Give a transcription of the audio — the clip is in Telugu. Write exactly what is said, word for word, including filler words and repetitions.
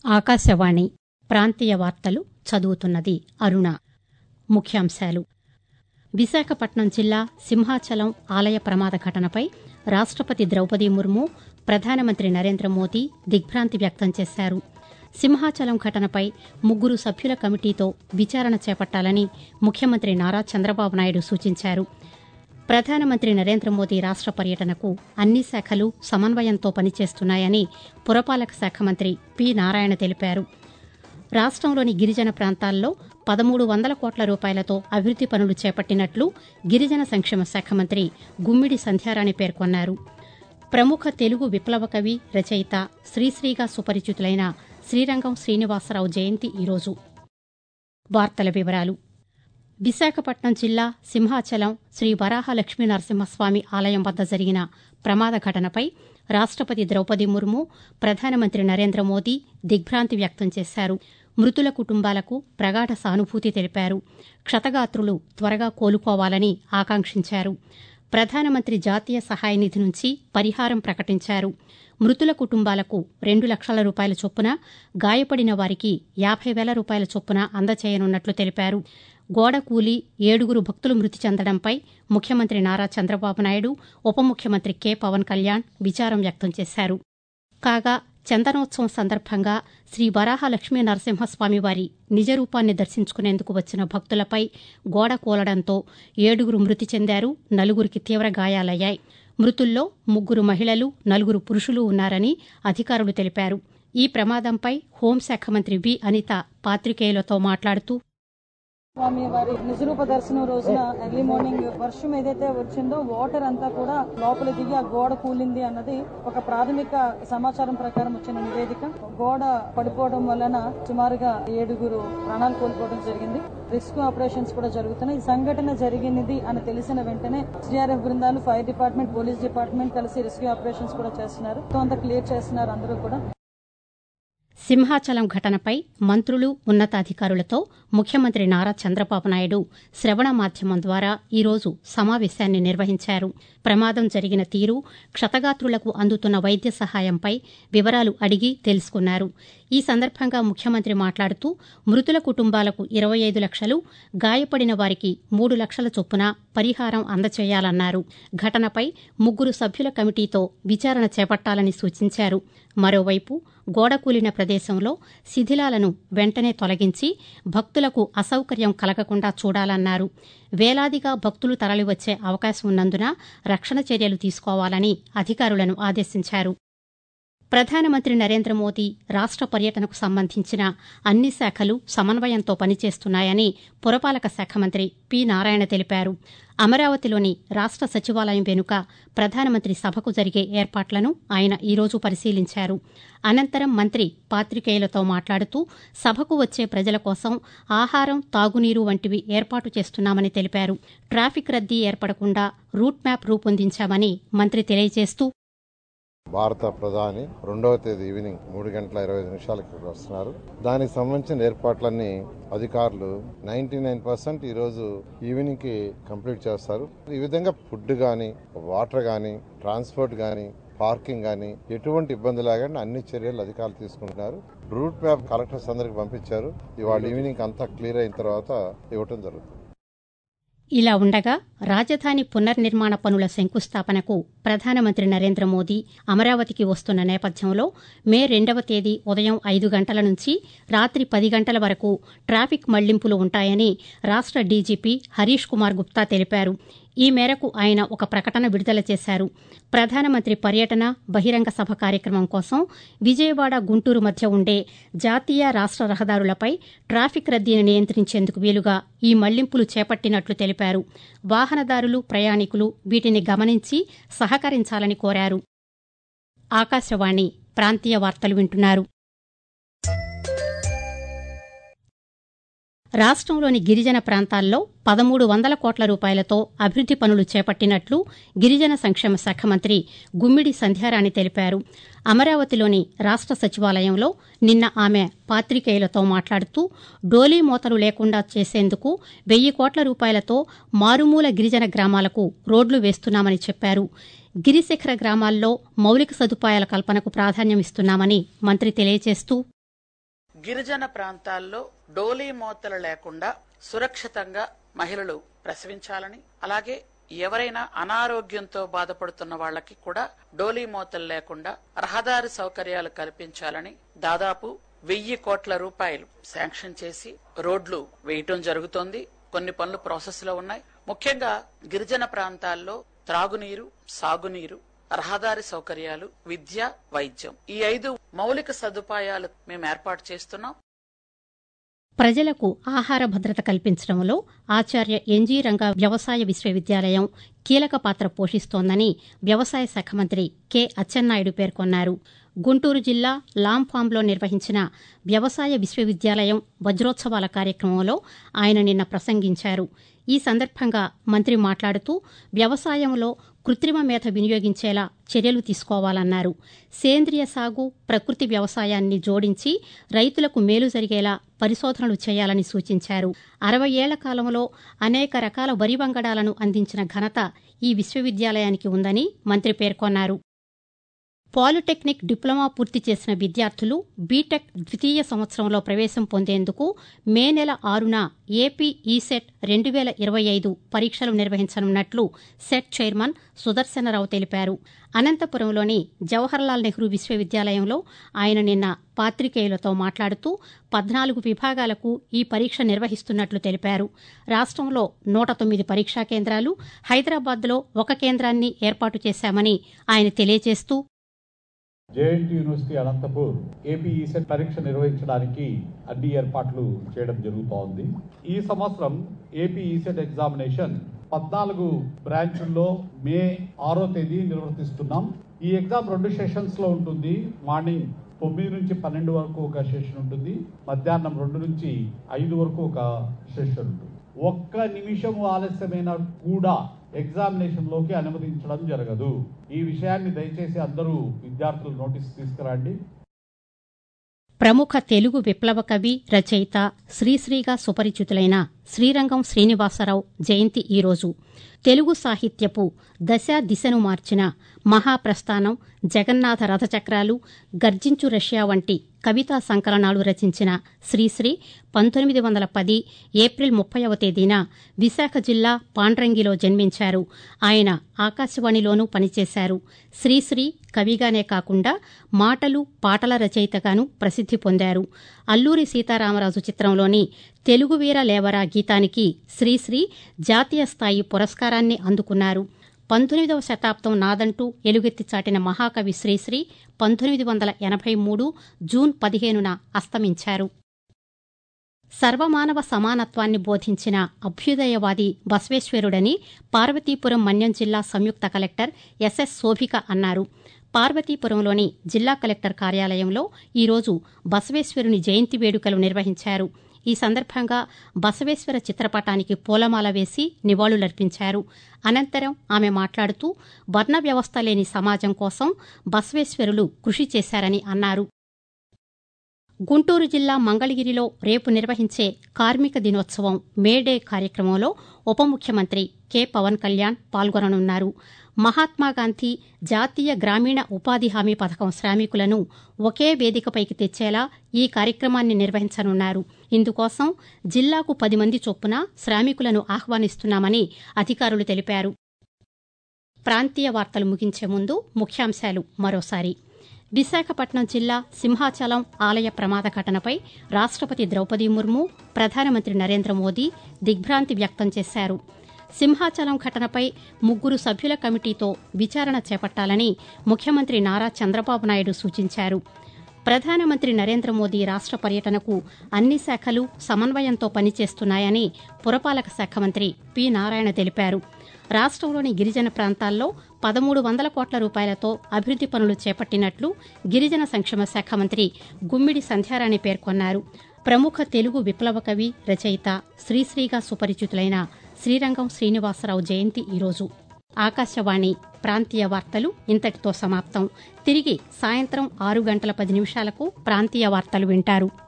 ఆకాశవాణి ప్రాంతీయ వార్తలు చదువుతున్నది అరుణ. ముఖ్యాంశాలు. విశాఖపట్నం జిల్లా సింహాచలం ఆలయ ప్రమాద ఘటనపై రాష్టపతి ద్రౌపది ముర్ము, ప్రధానమంత్రి నరేంద్ర మోదీ దిగ్భ్రాంతి వ్యక్తం చేశారు. సింహాచలం ఘటనపై ముగ్గురు సభ్యుల కమిటీతో విచారణ చేపట్టాలని ముఖ్యమంత్రి నారా చంద్రబాబు నాయుడు సూచించారు. ప్రధానమంత్రి నరేంద్ర మోదీ రాష్ట పర్యటనకు అన్ని శాఖలు సమన్వయంతో పనిచేస్తున్నాయని పురపాలక శాఖ మంత్రి పి నారాయణ తెలిపారు. రాష్టంలోని గిరిజన ప్రాంతాల్లో పదమూడు వందల కోట్ల రూపాయలతో అభివృద్ది పనులు చేపట్టినట్లు గిరిజన సంక్షేమ శాఖ మంత్రి గుమ్మిడి సంధ్యారాణి పేర్కొన్నారు. ప్రముఖ తెలుగు విప్లవ కవి, రచయిత, శ్రీశ్రీగా సుపరిచితులైన శ్రీరంగం శ్రీనివాసరావు జయంతి ఈరోజు. వార్తల వివరాలు. విశాఖపట్నం జిల్లా సింహాచలం శ్రీ వరాహ లక్ష్మీ నరసింహస్వామి ఆలయం వద్ద జరిగిన ప్రమాద ఘటనపై రాష్టపతి ద్రౌపది ముర్ము, ప్రధానమంత్రి నరేంద్ర మోదీ దిగ్భ్రాంతి వ్యక్తం చేశారు. మృతుల కుటుంబాలకు ప్రగాఢ సానుభూతి తెలిపారు. క్షతగాత్రులు త్వరగా కోలుకోవాలని ఆకాంక్షించారు. ప్రధానమంత్రి జాతీయ సహాయ నిధి నుంచి పరిహారం ప్రకటించారు. మృతుల కుటుంబాలకు రెండు లక్షల రూపాయల చొప్పున, గాయపడిన వారికి యాభై వేల రూపాయల చొప్పున అందచేయనున్నట్లు తెలిపారు. గోడ కూలి ఏడుగురు భక్తులు మృతి చెందడంపై ముఖ్యమంత్రి నారా చంద్రబాబు నాయుడు, ఉప ముఖ్యమంత్రి కె పవన్ కళ్యాణ్ విచారం వ్యక్తం చేశారు. కాగా చందనోత్సవం సందర్భంగా శ్రీ వరాహ లక్ష్మీ నరసింహస్వామి వారి నిజరూపాన్ని దర్శించుకునేందుకు వచ్చిన భక్తులపై గోడ కూలడంతో ఏడుగురు మృతి చెందారు, నలుగురికి తీవ్ర గాయాలయ్యాయి. మృతుల్లో ముగ్గురు మహిళలు, నలుగురు పురుషులు ఉన్నారని అధికారులు తెలిపారు. ఈ ప్రమాదంపై హోంశాఖ మంత్రి వి అనిత పాతికేయులతో మాట్లాడుతూ, స్వామి వారి నిజరూప దర్శనం రోజున ఎర్లీ మార్నింగ్ వర్షం ఏదైతే వచ్చిందో వాటర్ అంతా కూడా లోపల దిగి ఆ గోడ కూలింది అన్నది ఒక ప్రాథమిక సమాచారం ప్రకారం వచ్చిన నివేదిక. గోడ పడిపోవడం వలన సుమారుగా ఏడుగురు ప్రాణాలు కోల్పోవడం జరిగింది. రెస్క్యూ ఆపరేషన్స్ కూడా జరుగుతున్నాయి. ఈ సంఘటన జరిగినది అని తెలిసిన వెంటనే సిఆర్ఎఫ్ బృందాలు, ఫైర్ డిపార్ట్మెంట్, పోలీస్ డిపార్ట్మెంట్ కలిసి రెస్క్యూ ఆపరేషన్స్ కూడా చేస్తున్నారు. అంతా క్లియర్ చేస్తున్నారు అందరూ కూడా. సింహాచలం ఘటనపై మంత్రులు, ఉన్నతాధికారులతో ముఖ్యమంత్రి నారా చంద్రబాబు నాయుడు శ్రవణ మాధ్యమం ద్వారా ఈరోజు సమావేశాన్ని నిర్వహించారు. ప్రమాదం జరిగిన తీరు, క్షతగాత్రులకు అందుతున్న వైద్య సహాయంపై వివరాలు అడిగి తెలుసుకున్నారు. ఈ సందర్భంగా ముఖ్యమంత్రి మాట్లాడుతూ, మృతుల కుటుంబాలకు ఇరవై ఐదు లక్షలు, గాయపడిన వారికి మూడు లక్షల చొప్పున పరిహారం అందచేయాలన్నారు. ఘటనపై ముగ్గురు సభ్యుల కమిటీతో విచారణ చేపట్టాలని సూచించారు. మరోవైపు గోడ కూలిన ప్రదేశంలో శిథిలాలను వెంటనే తొలగించి భక్తులకు అసౌకర్యం కలగకుండా చూడాలన్నారు. వేలాదిగా భక్తులు తరలివచ్చే అవకాశం ఉన్నందున రక్షణ చర్యలు తీసుకోవాలని అధికారులను ఆదేశించారు. ప్రధానమంత్రి నరేంద్ర మోదీ రాష్ట పర్యటనకు సంబంధించిన అన్ని శాఖలు సమన్వయంతో పనిచేస్తున్నాయని పురపాలక శాఖ మంత్రి పి నారాయణ తెలిపారు. అమరావతిలోని రాష్ట సచివాలయం వెనుక ప్రధానమంత్రి సభకు జరిగే ఏర్పాట్లను ఆయన ఈరోజు పరిశీలించారు. అనంతరం మంత్రి పాతికేయులతో మాట్లాడుతూ, సభకు వచ్చే ప్రజల కోసం ఆహారం, తాగునీరు వంటివి ఏర్పాటు చేస్తున్నామని తెలిపారు. ట్రాఫిక్ రద్దీ ఏర్పడకుండా రూట్ మ్యాప్ రూపొందించామని మంత్రి తెలియజేస్తూ, భారత ప్రధాని రెండవ తేదీ ఈవినింగ్ మూడు గంటల ఇరవై ఐదు నిమిషాలకి వస్తున్నారు. దానికి సంబంధించిన ఏర్పాట్లన్నీ అధికారులు నైన్టీ నైన్ పర్సెంట్ ఈ రోజు ఈవినింగ్ కి కంప్లీట్ చేస్తారు. ఈ విధంగా ఫుడ్ గానీ, వాటర్ గానీ, ట్రాన్స్పోర్ట్ గానీ, పార్కింగ్ గానీ ఎటువంటి ఇబ్బంది లేకుండా అన్ని చర్యలు అధికారులు తీసుకుంటున్నారు. రూట్ మ్యాప్ కలెక్టర్స్ అందరికి పంపించారు. ఇవాళ ఈవినింగ్ అంతా క్లియర్ అయిన తర్వాత ఇవ్వటం జరుగుతుంది. ఇలా ఉండగా రాజధాని పునర్నిర్మాణ పనుల శంకుస్థాపనకు ప్రధానమంత్రి నరేంద్ర మోదీ అమరావతికి వస్తున్న నేపథ్యంలో మే రెండవ తేదీ ఉదయం ఐదు గంటల నుంచి రాత్రి పది గంటల వరకు ట్రాఫిక్ మళ్లింపులు ఉంటాయని రాష్ట డీజీపీ హరీష్ కుమార్ గుప్తా తెలిపారు. ఈ మేరకు ఆయన ఒక ప్రకటన విడుదల చేశారు. ప్రధానమంత్రి పర్యటన, బహిరంగ సభ కార్యక్రమం కోసం విజయవాడ, గుంటూరు మధ్య ఉండే జాతీయ, రాష్ట రహదారులపై ట్రాఫిక్ రద్దీని నియంత్రించేందుకు వీలుగా ఈ మళ్లింపులు చేపట్టినట్లు తెలిపారు. వాహనదారులు, ప్రయాణికులు వీటిని గమనించి సహకరించాలని కోరారు. ఆకాశవాణి ప్రాంతీయ వార్తలు వింటున్నారు. రాష్టంలోని గిరిజన ప్రాంతాల్లో పదమూడు వందల కోట్ల రూపాయలతో అభివృద్ది పనులు చేపట్టినట్లు గిరిజన సంక్షేమ శాఖ మంత్రి గుమ్మిడి సంధ్యారాణి తెలిపారు. అమరావతిలోని రాష్ట సచివాలయంలో నిన్న ఆమె పాతికేయులతో మాట్లాడుతూ, డోలీ మోతలు లేకుండా చేసేందుకు వెయ్యి కోట్ల రూపాయలతో మారుమూల గిరిజన గ్రామాలకు రోడ్లు వేస్తున్నామని చెప్పారు. గిరిశిఖర గ్రామాల్లో మౌలిక సదుపాయాల కల్పనకు ప్రాధాన్యమిస్తున్నామని మంత్రి తెలియజేస్తూ, గిరిజన ప్రాంతాల్లో డోలీ మోతలు లేకుండా సురక్షితంగా మహిళలు ప్రసవించాలని, అలాగే ఎవరైనా అనారోగ్యంతో బాధపడుతున్న వాళ్ళకి కూడా డోలీ మోతలు లేకుండా రహదారి సౌకర్యాలు కల్పించాలని దాదాపు వెయ్యి కోట్ల రూపాయలు శాంక్షన్ చేసి రోడ్లు వేయటం జరుగుతోంది. కొన్ని పనులు ప్రాసెస్ లో ఉన్నాయి. ముఖ్యంగా గిరిజన ప్రాంతాల్లో త్రాగునీరు, సాగునీరు, రహదారి సౌకర్యాలు, విద్య, వైద్యం, ఈ ఐదు మౌలిక సదుపాయాలు మేము ఏర్పాటు చేస్తున్నాం. ప్రజలకు ఆహార భద్రత కల్పించడంలో ఆచార్య ఎన్జీ రంగా వ్యవసాయ విశ్వవిద్యాలయం కీలక పాత్ర పోషిస్తోందని వ్యవసాయ శాఖ మంత్రి కె అచ్చెన్నాయుడు పేర్కొన్నారు. గుంటూరు జిల్లా లాంఫాంలో నిర్వహించిన వ్యవసాయ విశ్వవిద్యాలయం వజ్రోత్సవాల కార్యక్రమంలో ఆయన నిన్న ప్రసంగించారు. ఈ సందర్భంగా మంత్రి మాట్లాడుతూ వ్యవసాయంలో కృత్రిమ మేధ వినియోగించేలా చర్యలు తీసుకోవాలన్నారు. సేంద్రియ సాగు, ప్రకృతి వ్యవసాయాన్ని జోడించి రైతులకు మేలు జరిగేలా పరిశోధనలు చేయాలని సూచించారు. అరవై ఏళ్ల కాలంలో అనేక రకాల వరి వంగడాలను అందించిన ఘనత ఈ విశ్వవిద్యాలయానికి ఉందని మంత్రి పేర్కొన్నారు. పాలిటెక్నిక్ డిప్లొమా పూర్తి చేసిన విద్యార్థులు బీటెక్ ద్వితీయ సంవత్సరంలో ప్రవేశం పొందేందుకు మే నెల ఆరున ఏపీ ఈసెట్ రెండు వేల ఇరవై ఐదు పరీక్షలు నిర్వహించనున్నట్లు సెట్ చైర్మన్ సుదర్శనరావు తెలిపారు. అనంతపురంలోని జవహర్లాల్ నెహ్రూ విశ్వవిద్యాలయంలో ఆయన నిన్న పాతికేయులతో మాట్లాడుతూ పద్నాలుగు విభాగాలకు ఈ పరీక్ష నిర్వహిస్తున్నట్లు తెలిపారు. రాష్ట్రంలో నూట తొమ్మిది పరీక్షా కేంద్రాలు, హైదరాబాద్లో ఒక కేంద్రాన్ని ఏర్పాటు చేశామని ఆయన తెలియజేస్తూ JNT university Anantapur AP ECET పరీక్ష నిర్వహించడానికి అన్ని ఏర్పాట్లు చేయడం జరుగుతోంది. ఈ సంవత్సరం ఏపీ ఈసెట్ ఎగ్జామినేషన్ పద్నాలుగు బ్రాంచుల్లో మే ఆరో తేదీ నిర్వర్తిస్తున్నాం. ఈ ఎగ్జామ్ రెండు సెషన్స్ లో ఉంటుంది. మార్నింగ్ తొమ్మిది నుంచి పన్నెండు వరకు ఒక సెషన్ ఉంటుంది, మధ్యాహ్నం రెండు నుంచి ఐదు వరకు ఒక సెషన్ ఉంటుంది. ఒక్క నిమిషం ఆలస్యమైన కూడా ఎగ్జామినేషన్ లోకి అనుమతించడం జరగదు. ఈ విషయాన్ని దయచేసి అందరూ విద్యార్థులు నోటీస్ తీసుకురండి. ప్రముఖ తెలుగు విప్లవ కవి, రచయిత, శ్రీశ్రీగా సుపరిచితులైన శ్రీరంగం శ్రీనివాసరావు జయంతి ఈరోజు. తెలుగు సాహిత్యపు దశ దిశను మార్చిన మహాప్రస్థానం, జగన్నాథ రథచక్రాలు, గర్జించు రష్యా వంటి కవితా సంకలనాలు రచించిన శ్రీశ్రీ పంతొమ్మిది వందల పది ఏప్రిల్ ముప్పైవ తేదీన విశాఖ జిల్లా పాండ్రంగిలో జన్మించారు. ఆయన ఆకాశవాణిలోనూ పనిచేశారు. శ్రీశ్రీ కవిగానే కాకుండా మాటలు, పాటల రచయితగాను ప్రసిద్ది పొందారు. అల్లూరి సీతారామరాజు చిత్రంలోని తెలుగువీర లేవరా గీతానికి శ్రీశ్రీ జాతీయ స్థాయి పురస్కారాన్ని అందుకున్నారు. పంతొమ్మిదవ శతాబ్దం నాదంటూ ఎలుగెత్తి చాటిన మహాకవి శ్రీశ్రీ పంతొమ్మిది వందల ఎనభై మూడు జూన్ పదిహేనున అస్తమించారు. సర్వమానవ సమానత్వాన్ని బోధించిన అభ్యుదయవాది బసవేశ్వరుడని పార్వతీపురం మన్యం జిల్లా సంయుక్త కలెక్టర్ ఎస్ఎస్ శోభిక అన్నారు. పార్వతీపురంలోని జిల్లా కలెక్టర్ కార్యాలయంలో ఈరోజు బసవేశ్వరుని జయంతి వేడుకలు నిర్వహించారు. ఈ సందర్భంగా బసవేశ్వర చిత్రపటానికి పూలమాల వేసి నివాళులర్పించారు. అనంతరం ఆమె మాట్లాడుతూ వర్ణ వ్యవస్థ లేని సమాజం కోసం బసవేశ్వరులు కృషి చేశారని అన్నారు. గుంటూరు జిల్లా మంగళగిరిలో రేపు నిర్వహించే కార్మిక దినోత్సవం మేడే కార్యక్రమంలో ఉప ముఖ్యమంత్రి కె పవన్ కళ్యాణ్ పాల్గొననున్నారు. మహాత్మాగాంధీ జాతీయ గ్రామీణ ఉపాధి హామీ పథకం శ్రామికులను ఒకే వేదికపైకి తెచ్చేలా ఈ కార్యక్రమాన్ని నిర్వహించనున్నారు. ఇందుకోసం జిల్లాకు పది మంది చొప్పున శ్రామికులను ఆహ్వానిస్తున్నామని అధికారులు తెలిపారు. ప్రాంతీయ వార్తలు ముగించే ముందు ముఖ్యాంశాలు మరోసారి. విశాఖపట్నం జిల్లా సింహాచలం ఆలయ ప్రమాద ఘటనపై రాష్టపతి ద్రౌపది ముర్ము, ప్రధానమంత్రి నరేంద్ర మోదీ దిగ్భ్రాంతి వ్యక్తం చేశారు. సింహాచలం ఘటనపై ముగ్గురు సభ్యుల కమిటీతో విచారణ చేపట్టాలని ముఖ్యమంత్రి నారా చంద్రబాబు నాయుడు సూచించారు. ప్రధానమంత్రి నరేంద్ర మోదీ రాష్ట పర్యటనకు అన్ని శాఖలు సమన్వయంతో పనిచేస్తున్నాయని పురపాలక శాఖ మంత్రి పి నారాయణ తెలిపారు. రాష్ట్రంలోని గిరిజన ప్రాంతాల్లో పదమూడు వందల కోట్ల రూపాయలతో అభివృద్ది పనులు చేపట్టినట్లు గిరిజన సంక్షేమ శాఖ మంత్రి గుమ్మిడి సంధ్యారాణి పేర్కొన్నారు. ప్రముఖ తెలుగు విప్లవ కవి, రచయిత, శ్రీశ్రీగా సుపరిచితులైన శ్రీరంగం శ్రీనివాసరావు జయంతి ఈరోజు. ఆకాశవాణి ప్రాంతీయ వార్తలు ఇంతటితో సమాప్తం. తిరిగి సాయంత్రం ఆరు గంటల పది నిమిషాలకు ప్రాంతీయ వార్తలు వింటారు.